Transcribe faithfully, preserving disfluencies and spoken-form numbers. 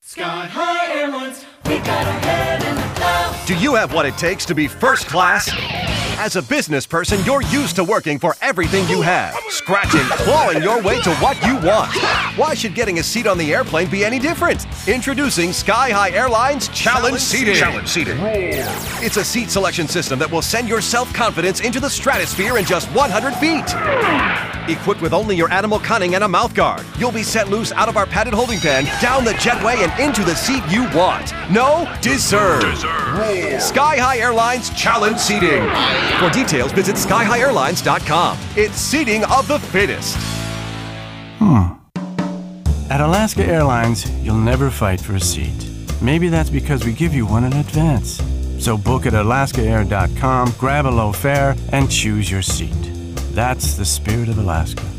Sky High Airlines, we got our head in the clouds. Do you have what it takes to be first class? As a business person, you're used to working for everything you have, scratching, clawing your way to what you want. Why should getting a seat on the airplane be any different? Introducing Sky High Airlines Challenge Seating. Challenge Seating. It's a seat selection system that will send your self-confidence into the stratosphere in just one hundred feet. Equipped with only your animal cunning and a mouth guard, you'll be set loose out of our padded holding pen, down the jetway, and into the seat you want. No, deserve. Deserve. Sky High Airlines Challenge Seating. For details, visit sky high airlines dot com. It's seating of the fittest. Hmm. At Alaska Airlines, you'll never fight for a seat. Maybe that's because we give you one in advance. So book at alaska air dot com, grab a low fare, and choose your seat. That's the spirit of Alaska.